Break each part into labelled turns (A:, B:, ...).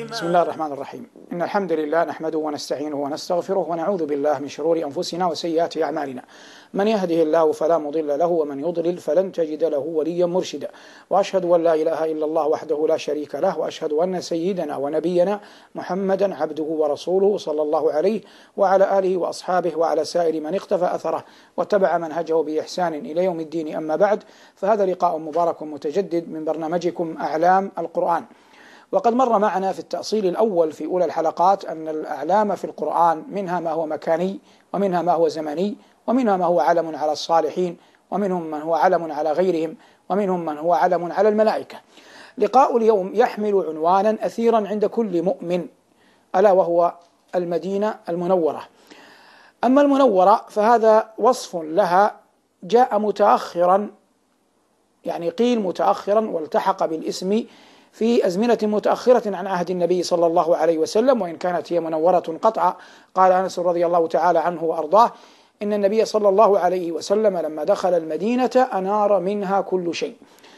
A: بسم الله الرحمن الرحيم. إن الحمد لله نحمده ونستعينه ونستغفره ونعوذ بالله من شرور أنفسنا وسيئات أعمالنا. من يهده الله فلا مضل له ومن يضلل فلن تجد له وليا مرشدا. وأشهد أن لا إله إلا الله وحده لا شريك له، وأشهد أن سيدنا ونبينا محمدا عبده ورسوله صلى الله عليه وعلى آله وأصحابه وعلى سائر من اقتفى أثره واتبع منهجه بإحسان إلى يوم الدين. أما بعد، فهذا لقاء مبارك متجدد من برنامجكم أعلام القرآن. وقد مر معنا في التأصيل الأول في أولى الحلقات أن الأعلام في القرآن منها ما هو مكاني، ومنها ما هو زمني، ومنها ما هو علم على الصالحين، ومنهم من هو علم على غيرهم، ومنهم من هو علم على الملائكة. لقاء اليوم يحمل عنوانا أثيرا عند كل مؤمن، ألا وهو المدينة المنورة. أما المنورة فهذا وصف لها جاء متأخرا، يعني قيل متأخرا والتحق بالاسم في أزمنة متأخرة عن عهد النبي صلى الله عليه وسلم، وإن كانت هي منورة قطعا. قال أنس رضي الله تعالى عنه وأرضاه: إن النبي صلى الله عليه وسلم لما دخل المدينة أنار منها كل شيء.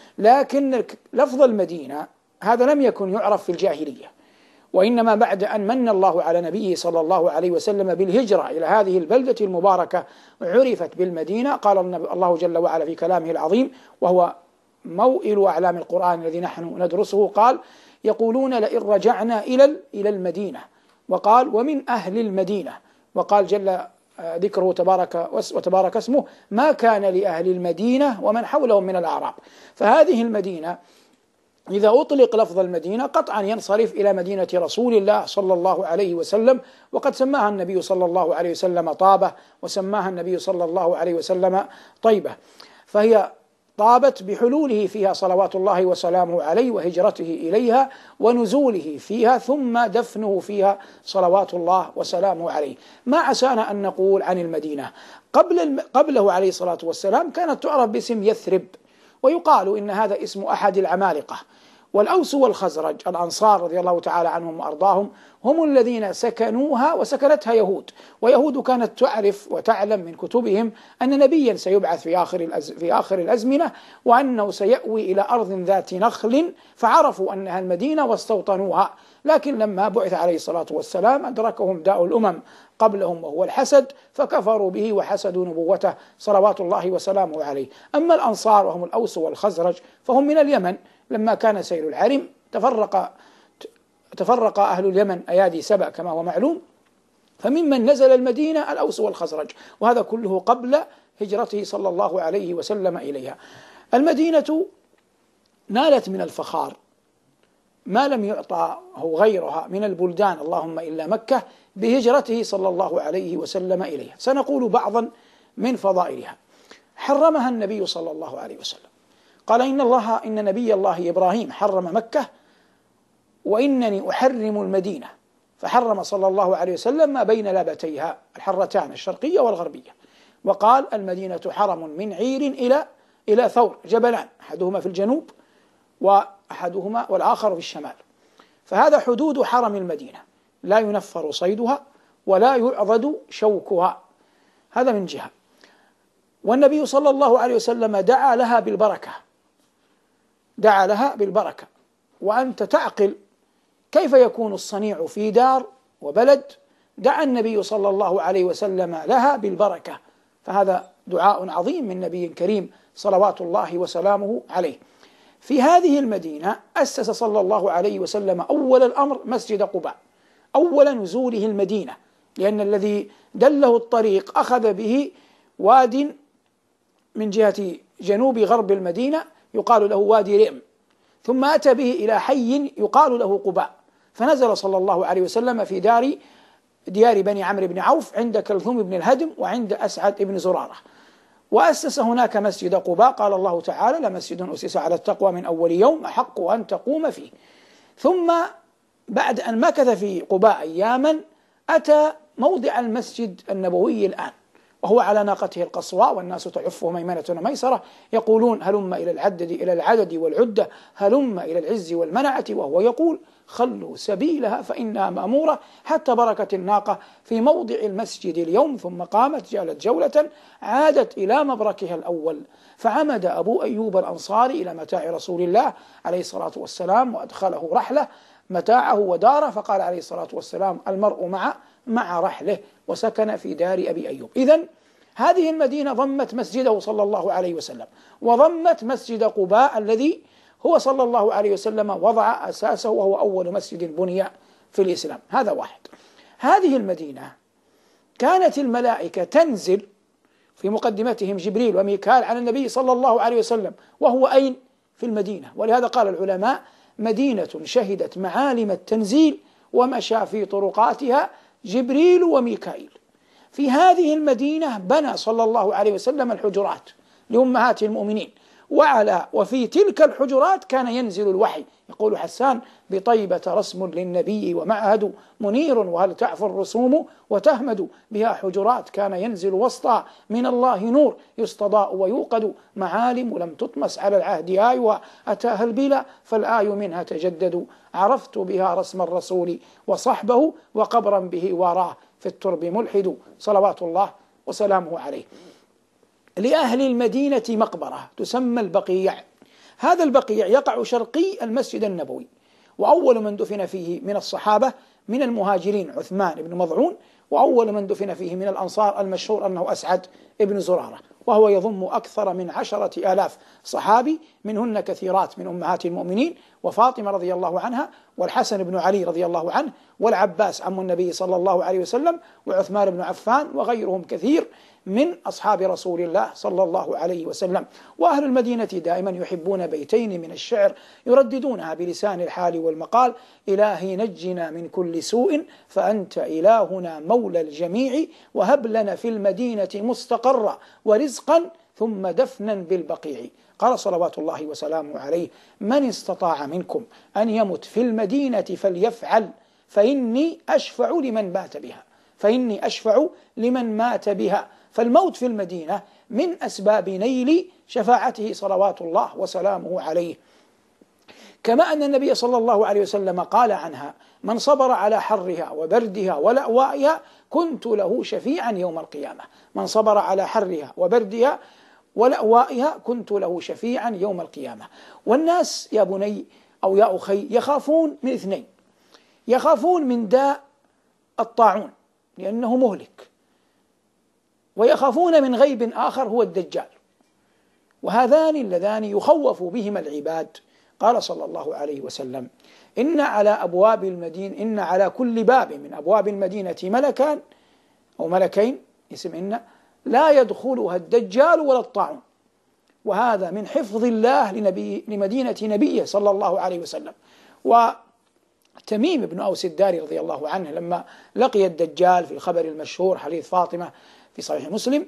A: لكن لفظ المدينة هذا لم يكن يعرف في الجاهلية، وإنما بعد أن من الله على نبيه صلى الله عليه وسلم بالهجرة إلى هذه البلدة المباركة عرفت بالمدينة. قال الله جل وعلا في كلامه العظيم، وهو موئل أعلام القرآن الذي نحن ندرسه، قال: يقولون لئن رجعنا إلى المدينة، وقال: ومن أهل المدينة، وقال جل ذكره وتبارك اسمه: ما كان لأهل المدينة ومن حولهم من الأعراب. فهذه المدينة إذا أطلق لفظ المدينة قطعا ينصرف إلى مدينة رسول الله صلى الله عليه وسلم، وقد سماها النبي صلى الله عليه وسلم طابة، وسماها النبي صلى الله عليه وسلم طيبة. فهي طابت بحلوله فيها صلوات الله وسلامه عليه، وهجرته إليها، ونزوله فيها، ثم دفنه فيها صلوات الله وسلامه عليه. ما عسانا أن نقول عن المدينة قبله عليه الصلاة والسلام كانت تعرف باسم يثرب، ويقال إن هذا اسم أحد العمالقة. والأوس والخزرج الأنصار رضي الله تعالى عنهم وأرضاهم هم الذين سكنوها وسكنتها يهود، ويهود كانت تعرف وتعلم من كتبهم أن نبيا سيبعث في آخر الأزمنة، وأنه سيأوي إلى أرض ذات نخل، فعرفوا أنها المدينة واستوطنوها. لكن لما بعث عليه الصلاة والسلام أدركهم داء الأمم قبلهم وهو الحسد، فكفروا به وحسدوا نبوته صلوات الله وسلامه عليه. أما الأنصار وهم الأوس والخزرج فهم من اليمن. لما كان سيل العرم تفرق أهل اليمن أيادي سبأ كما هو معلوم، فممن نزل المدينة الأوس والخزرج، وهذا كله قبل هجرته صلى الله عليه وسلم إليها. المدينة نالت من الفخار ما لم يعطى غيرها من البلدان، اللهم إلا مكة، بهجرته صلى الله عليه وسلم إليها. سنقول بعضا من فضائلها. حرمها النبي صلى الله عليه وسلم، قال: إن نبي الله إبراهيم حرم مكة وإنني أحرم المدينة، فحرم صلى الله عليه وسلم ما بين لابتيها الحرتان الشرقية والغربية. وقال: المدينة حرم من عير إلى ثور، جبلان أحدهما في الجنوب والآخر في الشمال. فهذا حدود حرم المدينة، لا ينفر صيدها ولا يعضد شوكها. هذا من جهة. والنبي صلى الله عليه وسلم دعا لها بالبركة. وأنت تعقل كيف يكون الصنيع في دار وبلد دعا النبي صلى الله عليه وسلم لها بالبركة، فهذا دعاء عظيم من نبي كريم صلوات الله وسلامه عليه. في هذه المدينة أسس صلى الله عليه وسلم أول الأمر مسجد قباء، أول نزوله المدينة، لأن الذي دله الطريق أخذ به واد من جهة جنوب غرب المدينة يقال له وادي رئم، ثم أتى به إلى حي يقال له قباء، فنزل صلى الله عليه وسلم في ديار بني عمرو بن عوف عند كلثوم بن الهدم وعند أسعد بن زرارة، وأسس هناك مسجد قباء. قال الله تعالى: لمسجد أسس على التقوى من أول يوم أحق أن تقوم فيه. ثم بعد أن مكث في قباء أياما أتى موضع المسجد النبوي الآن، وهو على ناقته القصواء والناس تعفه ميمنة وميسرة، يقولون: هلم إلى العدد والعدة، هلم إلى العز والمنعة، وهو يقول: خلوا سبيلها فإنها مأمورة، حتى بركت الناقة في موضع المسجد اليوم، ثم قامت جالت جولة عادت إلى مبركها الأول. فعمد أبو أيوب الأنصاري إلى متاع رسول الله عليه الصلاة والسلام وأدخله رحلة متاعه وداره، فقال عليه الصلاة والسلام: المرء مع رحله، وسكن في دار أبي أيوب. إذن هذه المدينة ضمت مسجده صلى الله عليه وسلم، وضمت مسجد قباء الذي هو صلى الله عليه وسلم وضع أساسه، وهو أول مسجد بني في الإسلام. هذا واحد. هذه المدينة كانت الملائكة تنزل في مقدمتهم جبريل وميكال على النبي صلى الله عليه وسلم، وهو أين؟ في المدينة. ولهذا قال العلماء: مدينة شهدت معالم التنزيل ومشى في طرقاتها جبريل وميكائيل. في هذه المدينة بنى صلى الله عليه وسلم الحجرات لأمهات المؤمنين، وفي تلك الحجرات كان ينزل الوحي. يقول حسان: بطيبة رسم للنبي ومعهد منير، وهل تعفو الرسوم وتهمد، بها حجرات كان ينزل وسطها من الله نور، يستضاء ويوقد معالم لم تطمس على العهد آي، وأتاها البلا فالآي منها تجدد، عرفت بها رسم الرسول وصحبه، وقبرا به وراه في الترب ملحد، صلوات الله وسلامه عليه. لأهل المدينة مقبرة تسمى البقيع. هذا البقيع يقع شرقي المسجد النبوي، وأول من دفن فيه من الصحابة من المهاجرين عثمان بن مضعون، وأول من دفن فيه من الأنصار المشهور أنه أسعد بن زرارة، وهو يضم أكثر من 10,000 صحابي، منهن كثيرات من أمهات المؤمنين، وفاطمة رضي الله عنها، والحسن بن علي رضي الله عنه، والعباس عم النبي صلى الله عليه وسلم، وعثمان بن عفان، وغيرهم كثير من أصحاب رسول الله صلى الله عليه وسلم. وأهل المدينة دائما يحبون بيتين من الشعر يرددونها بلسان الحال والمقال: إلهي نجنا من كل سوء، فأنت إلهنا مولى الجميع، وهب لنا في المدينة مستقرا ورزقا، ثم دفنا بالبقيع. قال صلوات الله وسلامه عليه: من استطاع منكم أن يمت في المدينة فليفعل، فإني أشفع لمن مات بها. فالموت في المدينة من أسباب نيل شفاعته صلوات الله وسلامه عليه. كما أن النبي صلى الله عليه وسلم قال عنها: من صبر على حرها وبردها ولأوائها كنت له شفيعا يوم القيامة. من صبر على حرها وبردها ولأوائها كنت له شفيعا يوم القيامة. والناس يا بني أو يا أخي يخافون من اثنين: يخافون من داء الطاعون لأنه مهلك، ويخافون من غيب آخر هو الدجال، وهذان اللذان يخوف بهما العباد. قال صلى الله عليه وسلم: إن على كل باب من أبواب المدينة ملكان أو ملكين، اسم إن، لا يدخلها الدجال ولا الطاعون. وهذا من حفظ الله لمدينة نبيه صلى الله عليه وسلم. وتميم بن أوس الداري رضي الله عنه لما لقي الدجال في الخبر المشهور حديث فاطمة في صحيح مسلم،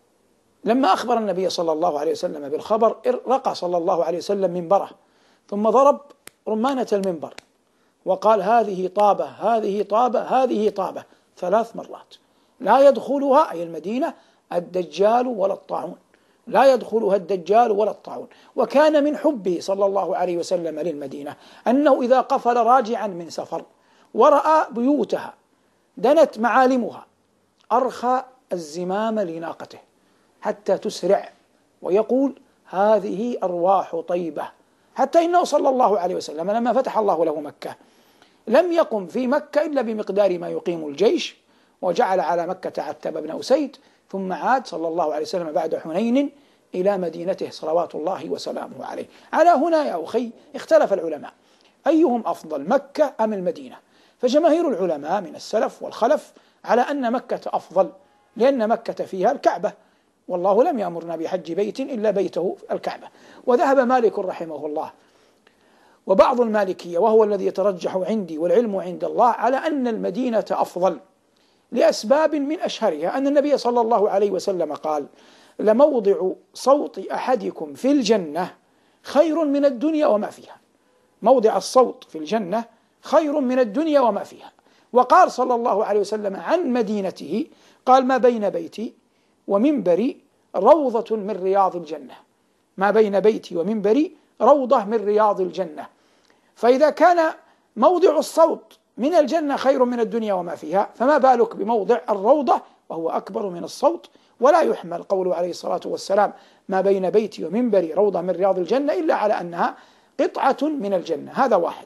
A: لما أخبر النبي صلى الله عليه وسلم بالخبر رقى صلى الله عليه وسلم منبره، ثم ضرب رمانة المنبر وقال: هذه طابة هذه طابة هذه طابة 3 مرات، لا يدخلها أي المدينة الدجال ولا الطاعون، لا يدخلها الدجال ولا الطاعون. وكان من حبه صلى الله عليه وسلم للمدينة أنه إذا قفل راجعا من سفر ورأى بيوتها دنت معالمها أرخى الزمام لناقته حتى تسرع ويقول: هذه أرواح طيبة. حتى إنه صلى الله عليه وسلم لما فتح الله له مكة لم يقم في مكة إلا بمقدار ما يقيم الجيش، وجعل على مكة عتبة بن أسيد، ثم عاد صلى الله عليه وسلم بعد حنين إلى مدينته صلوات الله وسلامه عليه. على هنا يا أخي اختلف العلماء أيهم أفضل، مكة أم المدينة؟ فجماهير العلماء من السلف والخلف على أن مكة أفضل، لأن مكة فيها الكعبة، والله لم يأمرنا بحج بيت إلا بيته الكعبة. وذهب مالك رحمه الله وبعض المالكية، وهو الذي يترجح عندي والعلم عند الله، على أن المدينة أفضل لأسباب من أشهرها أن النبي صلى الله عليه وسلم قال: لموضع صوت أحدكم في الجنة خير من الدنيا وما فيها. موضع الصوت في الجنة خير من الدنيا وما فيها. وقال صلى الله عليه وسلم عن مدينته قال: ما بين بيتي ومنبري روضة من رياض الجنة. ما بين بيتي ومنبري روضة من رياض الجنة. فإذا كان موضع الصوت من الجنة خير من الدنيا وما فيها، فما بالك بموضع الروضة وهو أكبر من الصوت. ولا يحمل قوله عليه الصلاة والسلام: ما بين بيتي ومنبري روضة من رياض الجنة، إلا على أنها قطعة من الجنة. هذا واحد.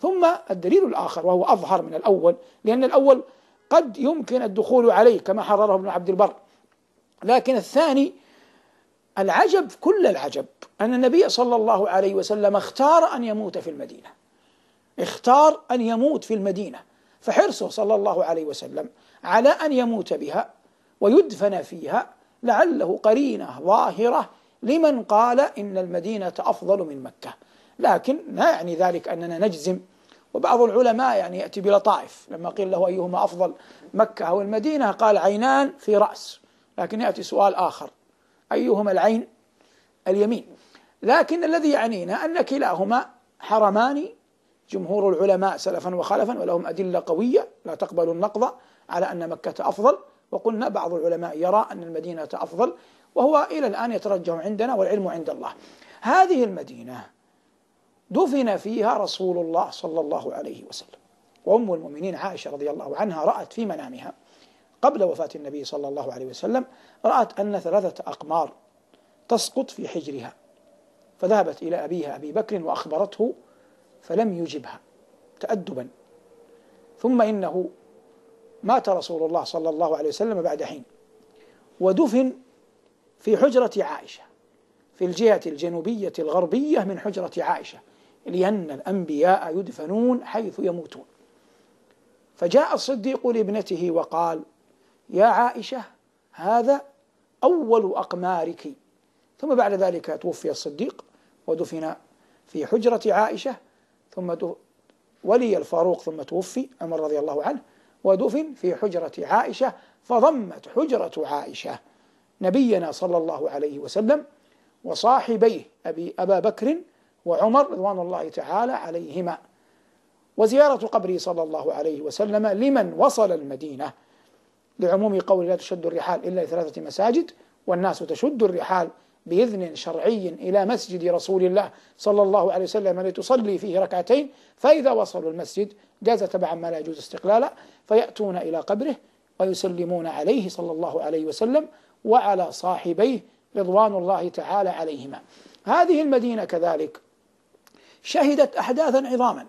A: ثم الدليل الآخر وهو أظهر من الأول، لأن الأول قد يمكن الدخول عليه كما حرره ابن عبد البر، لكن الثاني العجب كل العجب أن النبي صلى الله عليه وسلم اختار أن يموت في المدينة، اختار أن يموت في المدينة، فحرصه صلى الله عليه وسلم على أن يموت بها ويدفن فيها لعله قرينة ظاهرة لمن قال إن المدينة أفضل من مكة. لكن لا يعني ذلك أننا نجزم، وبعض العلماء يعني يأتي بلطائف، لما قيل له أيهما أفضل مكة أو المدينة قال عينان في رأس، لكن يأتي سؤال آخر أيهما العين اليمين. لكن الذي يعنينا أن كلاهما حرمان، جمهور العلماء سلفا وخلفا ولهم أدلة قوية لا تقبل النقض على أن مكة أفضل، وقلنا بعض العلماء يرى أن المدينة أفضل، وهو إلى الآن يترجح عندنا والعلم عند الله. هذه المدينة دفن فيها رسول الله صلى الله عليه وسلم، وأم المؤمنين عائشة رضي الله عنها رأت في منامها قبل وفاة النبي صلى الله عليه وسلم، رأت أن 3 أقمار تسقط في حجرها، فذهبت إلى أبيها أبي بكر وأخبرته فلم يجبها تأدبا. ثم إنه مات رسول الله صلى الله عليه وسلم بعد حين، ودفن في حجرة عائشة في الجهة الجنوبية الغربية من حجرة عائشة، لأن الأنبياء يدفنون حيث يموتون. فجاء الصديق لابنته وقال: يا عائشة هذا أول أقمارك. ثم بعد ذلك توفي الصديق ودفن في حجرة عائشة، ثم ولي الفاروق ثم توفي عمر رضي الله عنه ودفن في حجرة عائشة، فضمت حجرة عائشة نبينا صلى الله عليه وسلم وصاحبيه أبا بكر وعمر رضوان الله تعالى عليهما. وزيارة قبره صلى الله عليه وسلم لمن وصل المدينة، لعموم قول لا تشد الرحال إلا 3 مساجد، والناس تشد الرحال بإذن شرعي إلى مسجد رسول الله صلى الله عليه وسلم لتصلي فيه 2 ركعتين، فإذا وصلوا المسجد جاز تبعا ما لا يجوز استقلالا، فيأتون إلى قبره ويسلمون عليه صلى الله عليه وسلم وعلى صاحبيه رضوان الله تعالى عليهما. هذه المدينة كذلك شهدت أحداثا عظاما،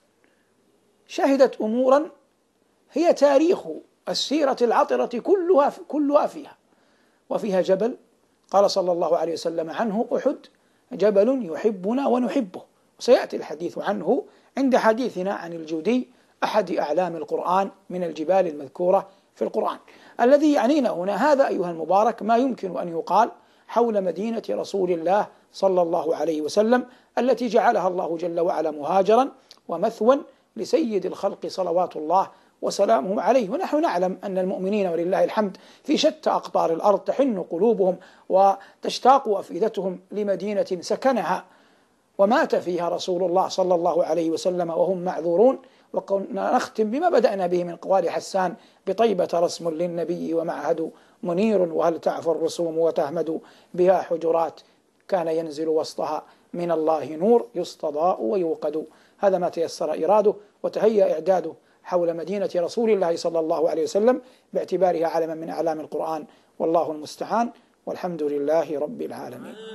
A: شهدت أمورا هي تاريخ السيرة العطرة كلها فيها. وفيها جبل قال صلى الله عليه وسلم عنه: أحد جبل يحبنا ونحبه، وسيأتي الحديث عنه عند حديثنا عن الجودي أحد أعلام القرآن من الجبال المذكورة في القرآن. الذي يعنينا هنا هذا أيها المبارك ما يمكن أن يقال حول مدينة رسول الله صلى الله عليه وسلم، التي جعلها الله جل وعلا مهاجرا ومثوى لسيد الخلق صلوات الله وسلامه عليه. ونحن نعلم أن المؤمنين ولله الحمد في شتى أقطار الأرض تحن قلوبهم وتشتاق أفئدتهم لمدينة سكنها ومات فيها رسول الله صلى الله عليه وسلم وهم معذورون. ونختم بما بدأنا به من قوال حسان: بطيبة رسم للنبي ومعهد منير، وهل تعفو الرسوم وتهمد بها حجرات، كان ينزل وسطها من الله نور يستضاء ويوقد. هذا ما تيسر إراده وتهيأ إعداده حول مدينة رسول الله صلى الله عليه وسلم باعتبارها علما من أعلام القرآن، والله المستعان، والحمد لله رب العالمين.